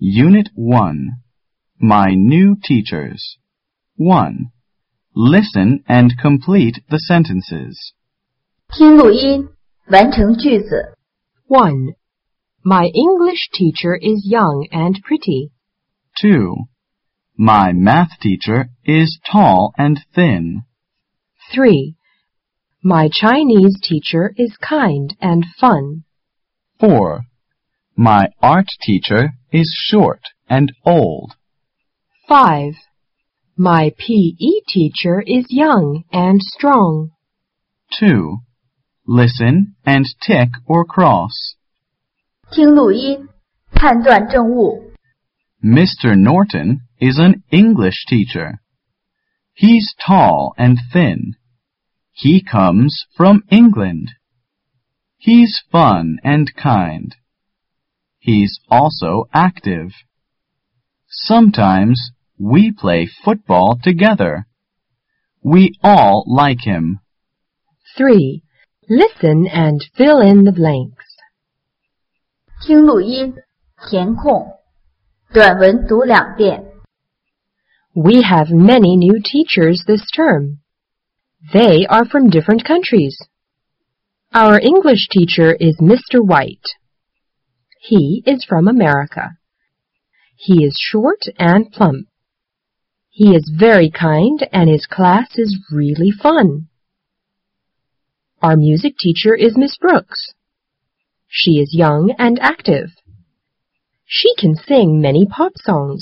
Unit 1. My new teachers. 1. Listen and complete the sentences. 听录音，完成句子。 1. My English teacher is young and pretty. 2. My math teacher is tall and thin. 3. My Chinese teacher is kind and fun. 4. My art teacher is short and old. 5. My PE teacher is young and strong. 2. Listen and tick or cross. 听录音，判断正误。 Mr. Norton is an English teacher. He's tall and thin. He comes from England. He's fun and kind. He's also active. Sometimes we play football together. We all like him. 3. Listen and fill in the blanks. 听录音，填空。短文读2遍。 We have many new teachers this term. They are from different countries. Our English teacher is Mr. White. He is from America. He is short and plump. He is very kind and his class is really fun. Our music teacher is Miss Brooks. She is young and active. She can sing many pop songs.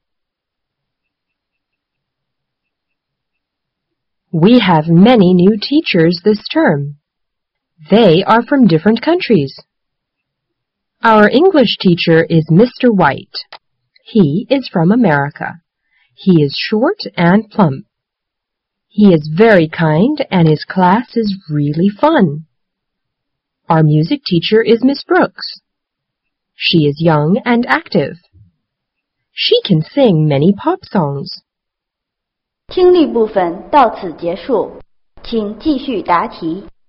We have many new teachers this term. They are from different countries. Our English teacher is Mr. White. He is from America. He is short and plump. He is very kind and his class is really fun. Our music teacher is Miss Brooks. She is young and active. She can sing many pop songs. 听力部分到此结束，请继续答题。